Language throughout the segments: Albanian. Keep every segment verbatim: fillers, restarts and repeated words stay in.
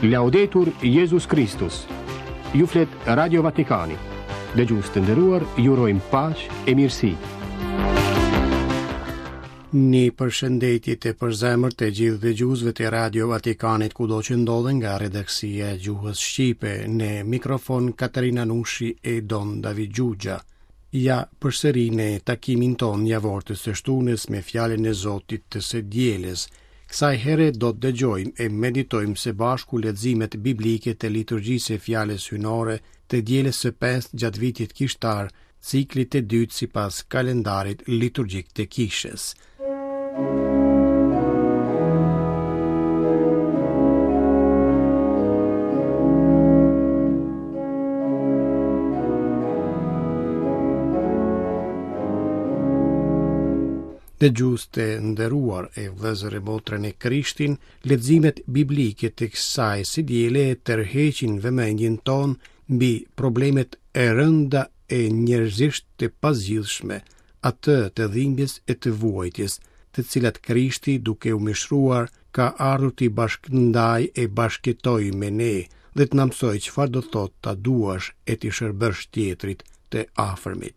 Laudetur Jesus Christus. Ju flet Radio Vatikani. Dëgjues të nderuar, ju urojmë paqë e mirësi. Një përshëndetje të përzemërt të gjithë dëgjuesve të Radio Vatikanit kudo që ndodhen nga redaksia e gjuhës shqipe, në mikrofon Katarina Nushi e Don David Gjugja. Ja përsëri në takimin ton javor të së shtunës me fjalën e Zotit të së dielës. Kësaj here do të dëgjojmë e meditojmë së bashku leximet biblike të liturgjisë së fjalës hynore të dielës së pestë gjatë vitit kishtar, ciklit të dytë sipas kalendarit liturgjik të kishës. Dëgjues të nderuar e vëllezër e motra në Krishtin, leximet biblike të kësaj së diele tërheqin vëmendjen tonë mbi problemet e rënda e njerëzisht të pazgjidhshme, atë të dhimbjes e të vuajtjes, të cilat Krishti, duke u mishruar, ka ardhur t'i bashkëndaj e bashkëtoj me ne dhe të na mësojë çfarë do thotë ta duash e t'i shërbesh tjetrit të afërmit.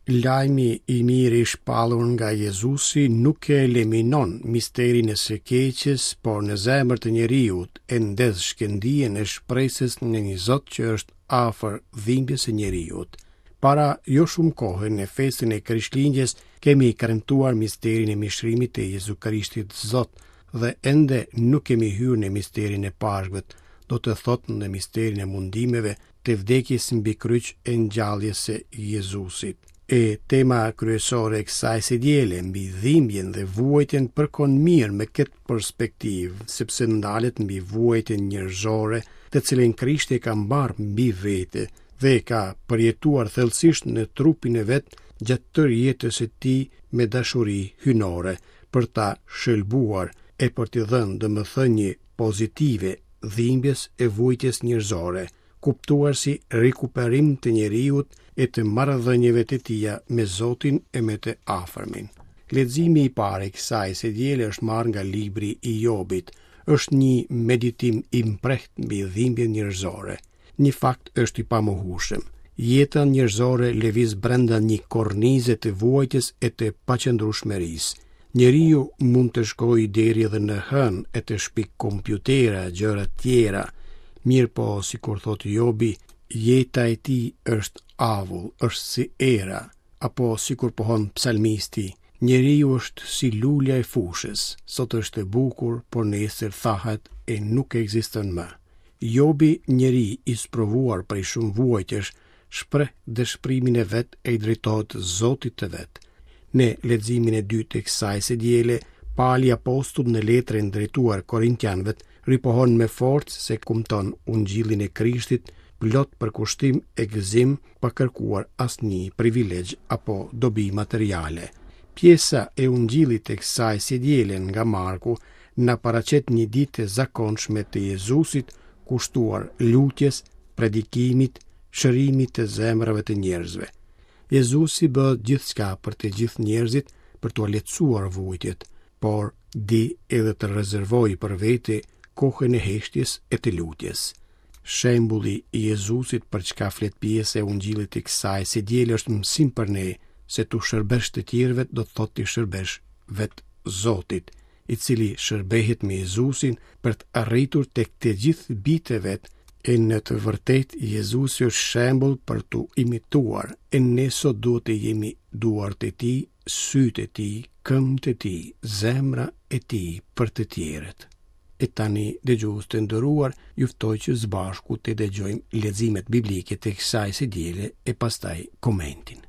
Lajmi i mirë i shpallur nga Jezusi nuk e eliminon misterin e së keqes, por në zemër të njeriut e ndez shkëndijën e shpresës në një Zot që është afër dhimbjes së njeriut. Para jo shumë kohë në festën e Krishtlindjes kemi kremtuar misterin e mishrimit të Jezu Krishtit Zot dhe ende nuk kemi hyrë në misterin e Pashkët, do të thotë në misterin e mundimeve të vdekjes mbi kryq e ngjalljes së Jezusit. E tema kryesore e kësaj së diele mbi dhimbjen dhe vuajtjen përkon mirë me këtë perspektivë, sepse ndalet mbi vuajtjen njerëzore, të cilën Krishti ka mbarë mbi vete dhe ka përjetuar thellësisht në trupin e vet gjatë tërë jetës së tij me dashuri hynore për ta shëlbuar e për t'i dhënë domethënie pozitive dhimbjes e vuajtjes njerëzore, kuptuar si rikuperim të njeriut e të marrëdhënieve të tija me Zotin e me të afërmin. Leximi i parë i kësaj së diele është marrë nga libri i Jobit. Është një meditim i mprehtë mbi dhimbjen njerëzore. Një fakt është i pamohueshëm. Jeta njerëzore lëviz brenda një kornize të vuajtjes e të paqëndrueshmërisë. Njeriu mund të shkojë deri edhe në hën e të shpik kompjutera, gjëra tjera. Mirë po, si kur thotë Jobi, jeta e ti është avull, është si era, apo si kur pohon psalmisti, njeriu është si lulja e fushës, sot është e bukur, por nesër thahet e nuk ekziston më. Jobi, njeri i sprovuar prej shumë vuajtjesh, shpreh dëshpërimin e vet e i drejtohet Zotit të vet. Në leximin e dytë të kësaj së diele, Pali apostull në letrën drejtuar Korintianëve ripohon me forcë se kumton ungjillin e Krishtit, plot për kushtim e gëzim, pa kërkuar asnjë privilegj apo dobi materiale. Pjesa e ungjillit të kësaj së diele nga Marku na paraqet një ditë e zakonshme të Jezusit, kushtuar lutjes, predikimit, shërimit të zemrave të njerëzve. Jezusi bë gjithçka për të gjithë njerëzit për t'u lehtësuar vuajtjet, por di edhe të rezervoj për vete kohën e heshtjes e të lutjes. Shembulli i Jezusit për çka flet pjesë e ungjillit të kësaj së diele është mësim për ne se tu shërbesh të tjerëve do të thotë të shërbesh vet Zotit, i cili shërbehet me Jezusin për të arritur tek të gjithë bijtë vet. E në të vërtet, Jezusi është shembull për t'u imituar, e ne sot duhet të jemi duart e tij, sytë e tij, këmbët e tij, zemra e tij për të tjerët. E tani, dëgjues të nderuar, ju ftoj që së bashku të dëgjojmë leximet biblike të kësaj së diele e pastaj komentin.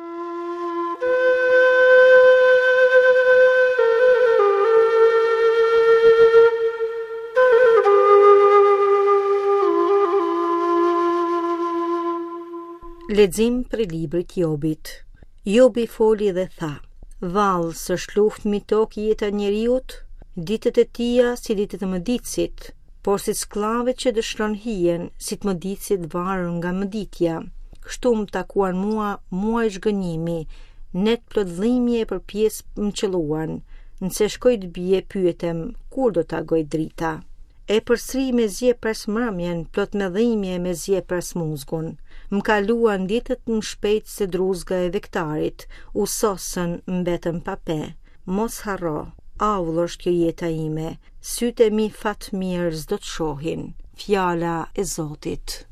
Lexim për librit Jobit. Jobi foli dhe tha: Vallë, s'është luftë mbi tokë jeta njeriut, ditët e tia si ditët e mëditësit, por si skllavet që dëshron hijen, si të mëditësit varur nga mëditja. Kështu më takuan mua, mua i zhgënjimi, net plot dhimbje për pjesë më qelluan, nëse shkoj të bie pyetem, kur do t'agoj drita. E përsri me zje pres mërmjen, plot me dhimje me zje pres muzgun. Më kaluan ditët më shpejt se druzga e vektarit, u sosën mbetën pape. Mos harro, aull është kjo jeta ime, sytë e mi fat mirë s'do të shohin. Fjala e Zotit.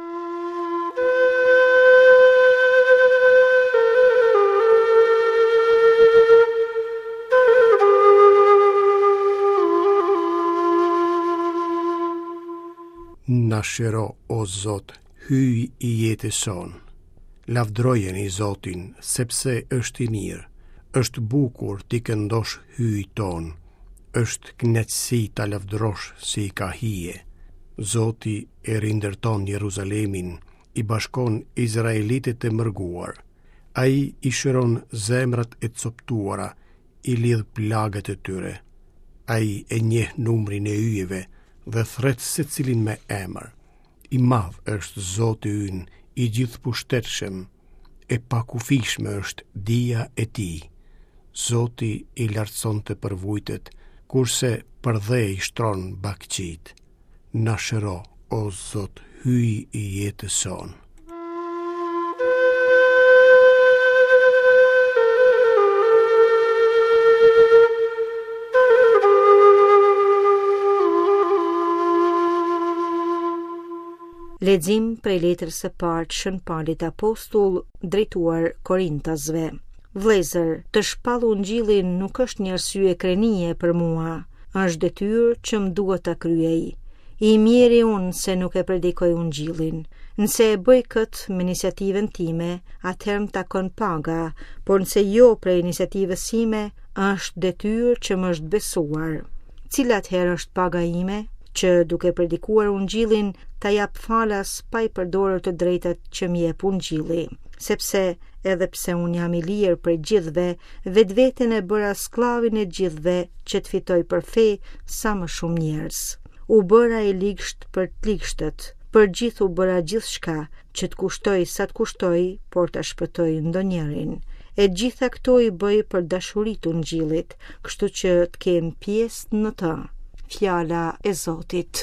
Na shëro, o Zot, hyj i jetës son. Lavdrojeni Zotin, sepse është i mirë, është bukur t'i këndosh hyj ton, është kënaqësi ta lavdrosh si i ka hije. Zoti e rindërton Jeruzalemin, i bashkon izraelitet e mërguar. Ai i shëron zemrat e coptuara, i lidh plagët e tyre. Ai e njeh numrin e yjeve dhe thret se cilin me emër. I madh është Zoti ynë, i gjithë pushtetshëm, e pakufishme është dija e tij. Zoti i lartëson të përvujtet, kurse për dhe i shtron bakqit. Na shëro, o Zot, hyj i jetës son. Lexim prej letrës së parë Shën Paulit apostull drejtuar Korintasve. Vëllezër, të shpallë ungjillin nuk është një arsye krenie për mua, është detyrë që më duhet ta kryej. I mjeri unë se nuk e predikoj ungjillin. Nëse e bëj këtë me iniciativën time, atëherë më takon paga, por nëse jo prej iniciativës sime, është detyrë që më është besuar. Cila atëherë është paga ime? Që duke predikuar ungjillin ta jap falas pa i përdorur të drejtat që më jep ungjilli, sepse edhe pse unë jam i lirë për gjithëve, vetveten e bëra sklavin e gjithëve që të fitoj për fe sa më shumë njerëz. U bëra i ligsht për të ligshtët, për gjithë u bëra gjithçka që të kushtoj sa të kushtoj, por ta shpëtoj ndonjërin. E gjitha këto i bëj për dashuritë ungjillit, kështu që të kem pjesë në të. Fjala e Zotit.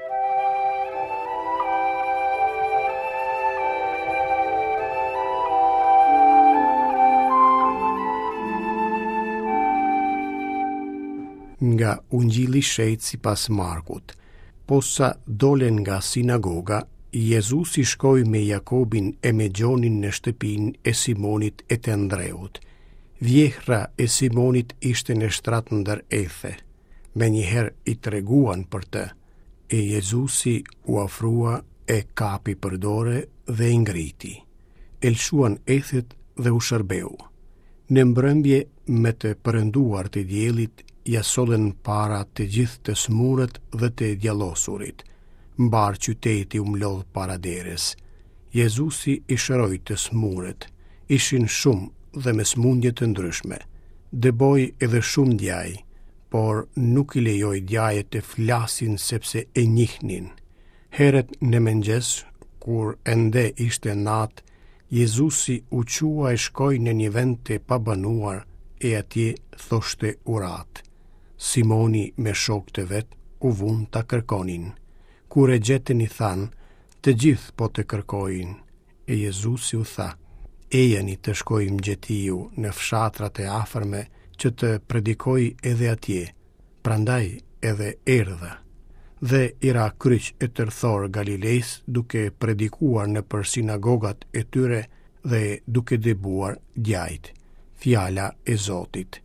Nga ungjilli shejt sipas Markut. Posa dolen nga sinagoga, Jezusi shkoi me Jakobin e me Gjonin në shtëpinë e Simonit e të Andreut. Vjehra e Simonit ishte në shtrat ndër ethe. Me njëherë i treguan për të, e Jezusi u afrua e kapi për dore dhe i ngriti. E lshuan ethet dhe u shërbeu. Në mbrëmje me të përënduar të diellit, ja solën para të gjithë të smurët dhe të djallosurit. Mbar qyteti u mlodh para deres. Jezusi i shëroi të smurët, ishin shumë dhe me smundje të ndryshme. Dëboi edhe shumë djaj, por nuk i lejoj djajet të flasin sepse e njihnin. Heret në mëngjes, kur ende ishte natë, Jezusi u qua e shkoi në një vend të pabanuar e atje thoshte urat. Simoni me shok të vet u vun ta kërkonin. Kur e gjetën i than, të gjithë po të kërkojin, e Jezusi u tha, ejeni të shkojmë gjetiju në fshatrat e afërme që të predikoj edhe atje, prandaj edhe erdha. Dhe ira kryq e tërthor Galilejs duke predikuar në për sinagogat e tyre dhe duke dëbuar djajt. Fjala e Zotit.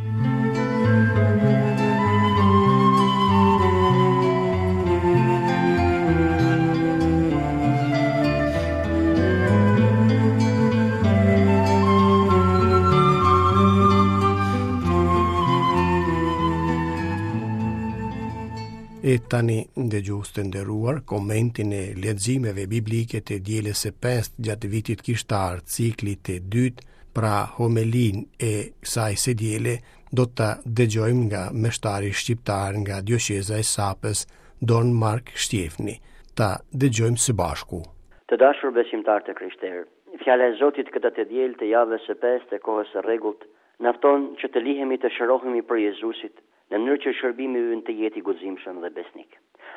E tani ndëgjues të nderuar, komentin e leximeve biblike të dielës së pestë gjatë vitit kishtar, ciklit të dytë, pra homelin e kësaj së diele, do ta dëgjojmë nga meshtari shqiptar nga Dioceza e Sapës, Don Mark Shtjefni. Ta dëgjojmë së bashku. Të dashur besimtar të Krishterë, fjala e Zotit këtë të diel të javës së pestë të kohës së rregullt na fton që të lihemi të shërohemi për Jezusit, në mënyrë që shërbimi ynë të jetë i guximshëm dhe besnik.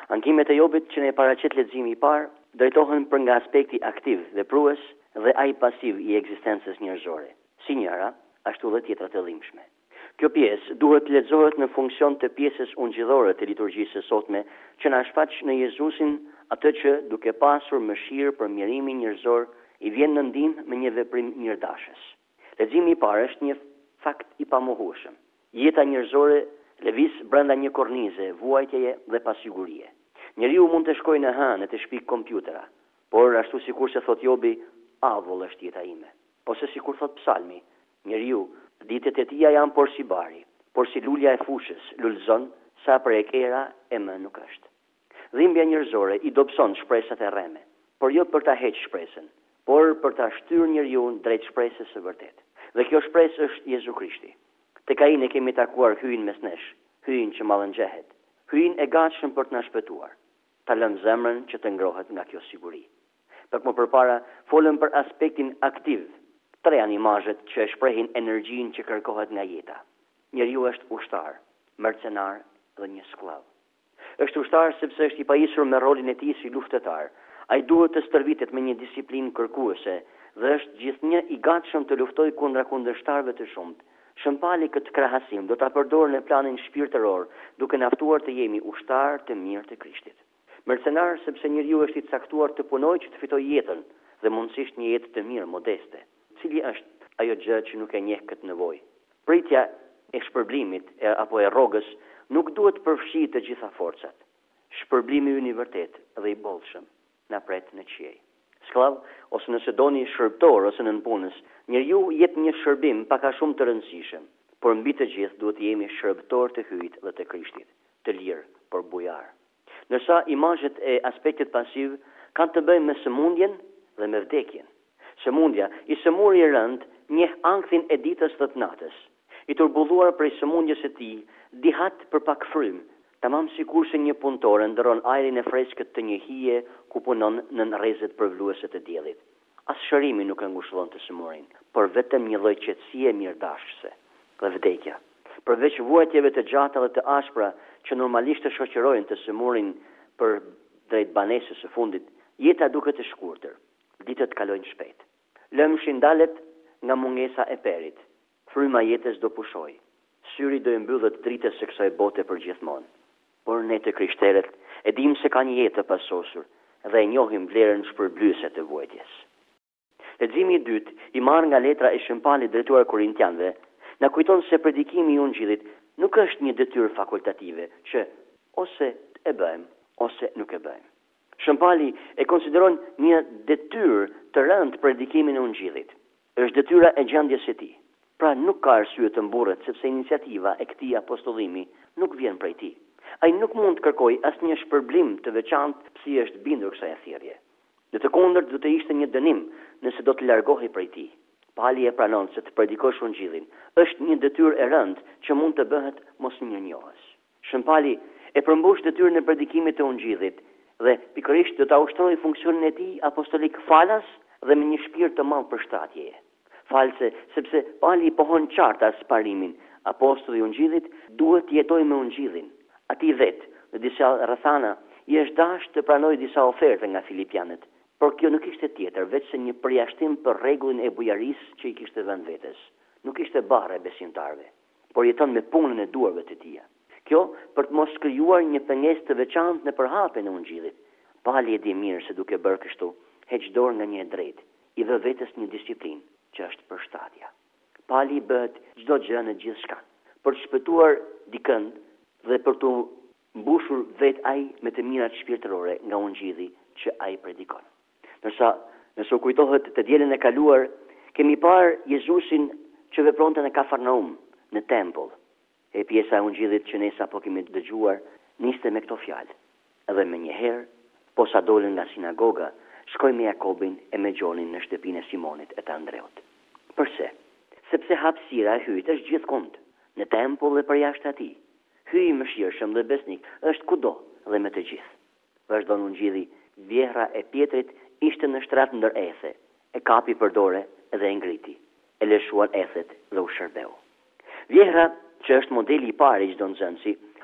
Ankimet e Jobit që ne paraqet leximi i parë drejtohen për nga aspekti aktiv, veprues dhe ai pasiv i ekzistencës njerëzore, si njëra, ashtu dhe tjetra të dhimbshme. Kjo pjesë duhet të lexohet në funksion të pjesës ungjillore të liturgjisë së sotme, që na shfaq në Jezusin atë që, duke pasur mëshirë për mjerimin njerëzor, i vjen në ndihmë me një veprim mirëdashës. Leximi i parë është një fakt i pamohueshëm. Jeta njerëzore lëviz brenda një kornize, vuajtjeje dhe pasigurie. Njeriu mund të shkojë në hanë të shpik kompjutera, por ashtu sikur se thot Jobi, avull është jeta ime. Ose sikur thot Psalmi, njeriu, ditët e tia janë por si bari, por si lulja e fushës, lulzon sa për e kera e më nuk është. Dhimbja njerëzore i dobson shpresat e rreme, por jo për ta heqë shpresën, por për ta shtyrë njeriu drejt shpresës së vërtetë. Dhe kjo shpresë është Jezu Krishti. Tek ai ne kemi takuar hyn mes nesh, hyn që mallëngjehet, hyn e gatshëm për të na shpëtuar. Ta lëm zemrën që të ngrohet nga kjo siguri. Pak më përpara folëm për aspektin aktiv, tre janë imazhet që e shprehin energjinë që kërkohet nga jeta. Njeriu është ushtar, mercenar dhe një skllav. Është ushtar sepse është i pajisur me rolin e tij si luftetar. Ai duhet të stërvitet me një disiplinë kërkuese dhe është gjithnjë i gatshëm të luftojë kundra kundërshtarëve të shumtë. Shëmpali këtë krahasim do ta përdorë në planin shpirtëror, duke na ftuar të jemi ushtar të mirë të Krishtit. Mercenar sepse njeriu është i caktuar të punojë që të fitojë jetën dhe mundësisht një jetë të mirë, modeste. Cili është ajo gjë që nuk e njeh këtë nevojë? Pritja e shpërblimit e, apo e rrogës nuk duhet përfshijë të gjitha forcat. Shpërblimi ynë i vërtet dhe i bollshëm na pret në qiej. Skllav, ose nëse doni shërbëtor ose nën punës, njeriu jep një shërbim pak a shumë të rëndësishëm, por mbi të gjithë duhet të jemi shërbëtor të hyjit dhe të Krishtit, të lirë, por bujar. Ndërsa imazhet e aspektit pasiv kanë të bëjnë me sëmundjen dhe me vdekjen. Sëmundja, i sëmur i rënd, njeh ankthin e ditës dhe të natës. I turbulluar prej sëmundjes së tij, dihat për pak frym, tamam sikur se një punëtore ndron ajrin e freskët të një hije ku punon në rrezet përvluese të diellit. As shërimi nuk e ngushëllon të sëmurin, por vetëm një lloj qetësie mirëdashëse dhe vdekja. Përveç vuajtjeve të gjata dhe të ashpra që normalisht të shoqërojnë të sëmurin për drejt banesës së fundit, jeta duket e shkurtër, ditët kalojnë shpejt. Lëmshi ndalet nga mungesa e perit, fryma jetës do pushoj, syri do i mbyllet dritës së kësaj bote për gjithmonë. Por ne të krishterët e dim se ka një jetë të pasosur dhe e njohim vlerën shpërblyese të vuajtjes. Leximi i dytë, i marrë nga letra e shëmpalit drejtuar korintianëve, na kujton se predikimi i Ungjillit nuk është një detyrë fakultative që ose e bëjmë ose nuk e bëjmë. Shëmpali e konsideron një detyrë të rëndë predikimin e Ungjillit. Është detyra e gjendjes së tij. Pra nuk ka arsye të mburret sepse iniciativa e këtij apostollimi nuk vjen prej tij. Ai nuk mund të kërkojë asnjë shpërblim të veçantë pse është bindur kësaj thirrje. Në të kundërt do të ishte një dënim nëse do të largohej prej tij. Pali e pranon se të predikosh Ungjillin është një detyrë e rëndë që mund të bëhet mos mirënjohës. Shëmpali e përmbush detyrën e predikimit të Ungjillit dhe pikërisht do ta ushtrojë funksionin e tij apostolik falas dhe me një shpirt të madh përshtatjeje. False sepse Pali pohon qartë as parimin, apostulli i Ungjillit duhet të jetojë me Ungjillin. Ati vetë, në disa rrethana, i është dashur të pranojë disa oferte nga filipianët, por kjo nuk ishte tjetër veç se një përjashtim për rregullin e bujarisë që i kishte vënë vetes. Nuk ishte barre besimtarve, por jeton me punën e duarve të tij. Kjo për të mos krijuar një pengesë të veçantë në përhapjen e Ungjillit. Pali e di mirë se duke bërë kështu, heq dorë nga një e drejtë, i dha vetes një disiplinë që është përshtatja. Pali bëhet çdo gjë në gjithçka, për të shpëtuar dikën dhe për të mbushur vetë ai me të mirat shpirtërore nga Ungjilli që ai predikon. Ndërsa, nëse u kujtohet të dielën e kaluar, kemi parë Jezusin që vepronte në Kafarnaum, në tempull. E pjesa e Ungjillit që ne sapo kemi dëgjuar niste me këto fjalë. Edhe më njëherë, posa dolën nga sinagoga, shkoi me Jakobin e me Gjonin në shtëpinë e Simonit e të Andreut. Përse? Sepse hapësira e hyjit është gjithkund, në tempull dhe përjashtë atij. Hyji i mëshirshëm dhe besnik është kudo dhe me të gjithë. Vazhdon Ungjilli, vjehra e Pjetrit ishte në shtrat ndër ethe, e kapi për dore dhe e ngriti, e lëshuan ethet dhe u shërbeu. Vjehra, që është modeli i parë i çdo nxënësi,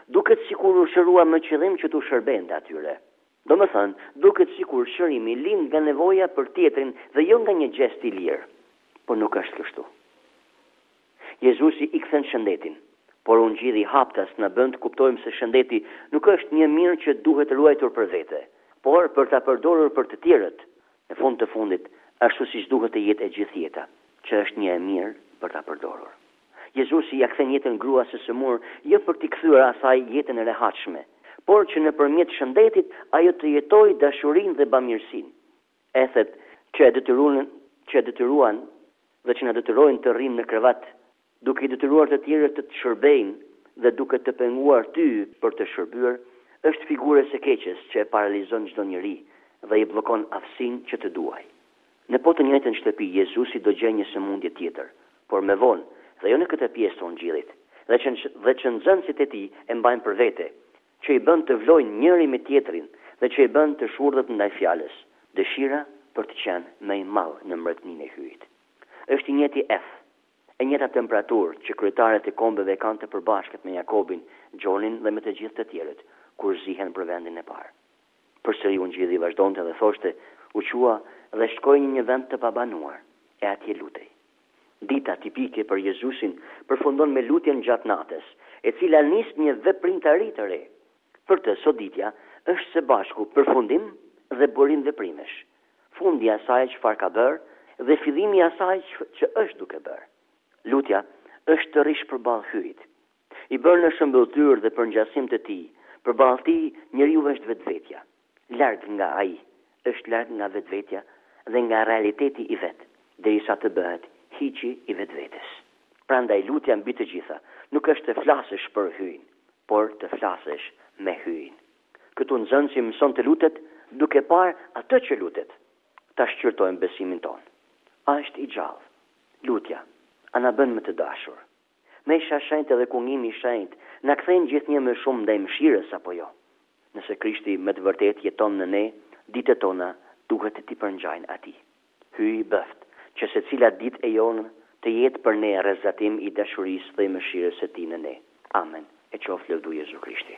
duket sikur u shërua me qëllim që t'u shërbente atyre. Do më thënë, duket sikur shërimi lind nga nevoja për tjetrin dhe jo nga një gjest i lirë. Por nuk është kështu. Jezusi i kthen shëndetin, por unë gjithi haptas në bënd kuptojmë se shëndeti nuk është një mirë që duhet ruajtur për vete, por për ta përdorur për të tjerët. Në fund të fundit, ashtu siç duhet të jetë e gjithë jeta, që është një e mirë për ta përdorur. Jezusi ja kthen jetën gruas së sëmur jo për t'i kthyer asaj jetën e rehatshme, por që nëpërmjet shëndetit ajo të jetojë dashurinë dhe bamirësinë. Ethet që e detyruan, që e detyruan dhe që na detyrojnë të rrimë në krevat, duke i detyruar të tjerët të të shërbejnë dhe duke të penguar ty për të shërbyer, është figurë së keqes që e paralizon çdo njeri dhe i bllokon aftësinë që të duaj. Në po të njëjtën shtëpi, Jezusi do gjej një sëmundje tjetër, por me vonë dhe jo në këtë pjesë të Ungjillit, dhe që dhe që nxënësit e tij e mbajnë për vete, që i bën të vlojnë njëri me tjetrin dhe që i bën të shurdhët ndaj fjalës, dëshira për të qenë më i madh në mbretërinë e hyjit. Është i njëjti F, e njëjta temperaturë që kryetarët e kombeve kanë të përbashkët me Jakobin, Gjonin dhe me të gjithë të tjerët kur zihen për vendin e parë. Përsëri Ungjilli vazhdonte dhe thoshte, u qua dhe shkoi në një vend të pabanuar, e atje lutej. Dita tipike për Jezusin përfundon me lutjen gjatë natës, e cila nis një veprimtari të re. Për të, soditja është së bashku përfundim dhe burim veprimesh. Fundi i asaj çfarë ka bërë dhe fillimi i asaj që është duke bërë. Lutja është të rish përballë hyjit. I bërë në shëmbëlltyr dhe për ngjasim të tij, përballë tij njeriu është vetvetja. Larg nga ai, është larg nga vetvetja dhe nga realiteti i vet, derisa të bëhet hiçi i vetvetes. Prandaj lutja mbi të gjitha nuk është të flasësh për hyjin, por të flasësh me hyjin. Këtu nxënësi mëson të lutet duke parë atë që lutet. Ta shqyrtojmë besimin ton. A është i gjallë? Lutja, a na bën më të dashur? Mesha shenjtë dhe kungimi i shenjtë na kthejnë gjithnjë më shumë ndaj mëshirës apo jo? Nëse Krishti me të vërtet jeton në ne, ditët tona duhet të t'i përngjajnë atij. Hyj i bëft, që secila ditë e jonë të jetë për ne rrezatim i dashurisë dhe i mëshirës së tij në ne. Amen. E qoftë lëvdu Jezu Krishti.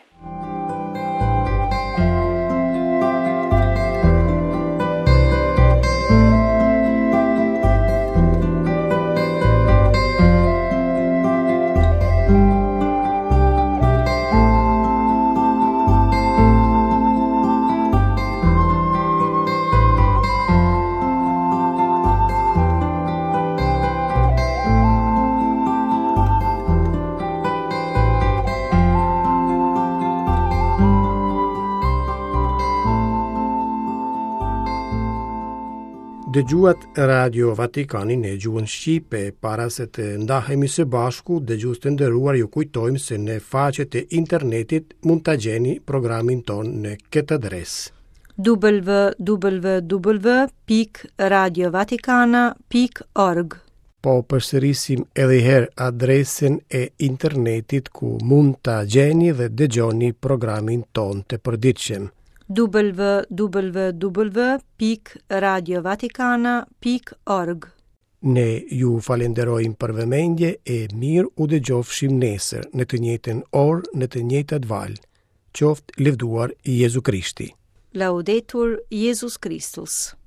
Dëgjuat Radio Vatikanin e gjuhën Shqipe. Para se të ndahemi së bashku, dëgjues të nderuar, ju kujtojmë se në faqet e internetit mund ta gjeni programin ton në këtë adresë: w w w pikë radio vatikana pikë org. Po përsërisim edhe herë adresën e internetit ku mund ta gjeni dhe dëgjoni programin ton të përditshëm: w w w pikë radio vatikana pikë org. Ne ju falenderojmë për vëmendje e mirë u dëgjofshim nesër në të njëjtën orë, në të njëjtat valë. Qoftë lëvduar Jezu Krishti. Laudetur Jesus Christus.